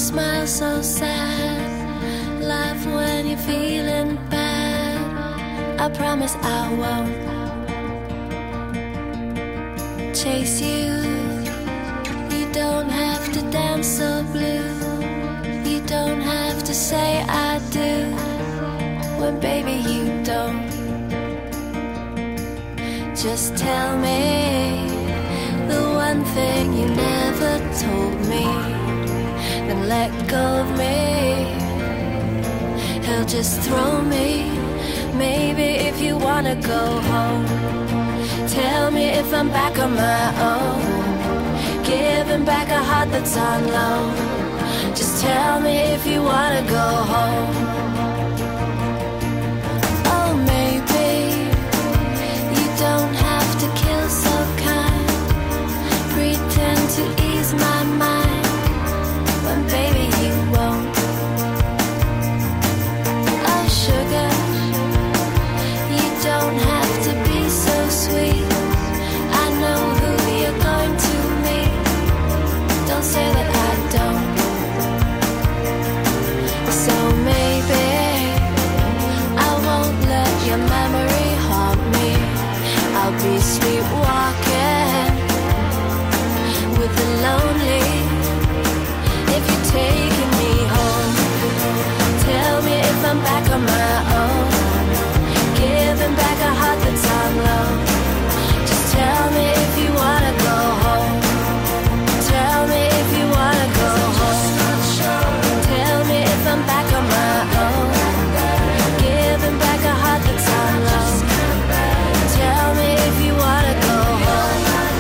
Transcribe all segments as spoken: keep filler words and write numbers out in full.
smile so sad. Laugh when you're feeling bad. I promise I won't chase you. You don't have to dance so blue. You don't have to say I do when baby you don't. Just tell me the one thing you never told me, then let go of me. He'll just throw me. Maybe if you wanna go home, tell me if I'm back on my own, giving back a heart that's on loan. Just tell me if you wanna go home. Oh, maybe you don't have to kill so kind. Pretend to ease my mind when baby you won't. Oh, sugar, you don't have to be so sweet. I know who you're going to meet. Don't say that I don't. So maybe I won't let your memory haunt me. I'll be sleepwalking with the lonely. If you're taking me home, tell me if I'm back on my own, giving back a heart that's on loan. Just tell me if you wanna go home. Tell me if you wanna go home. Tell me if I'm back on my own, giving back a heart that's on loan. Tell me if you wanna go home.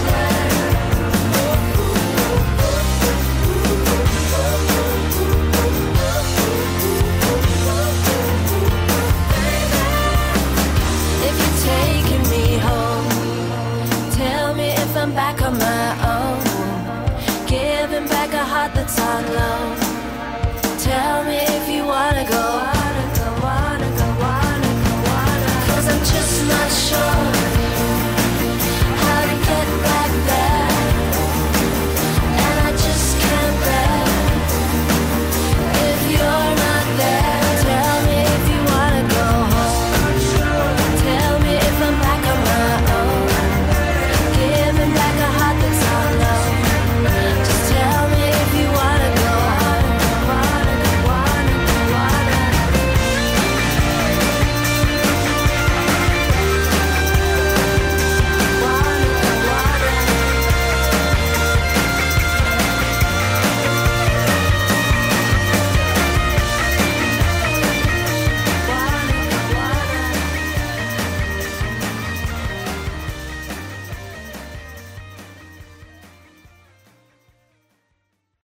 If you're taking me home, tell me if I'm back on my own, giving back a heart that's on loan.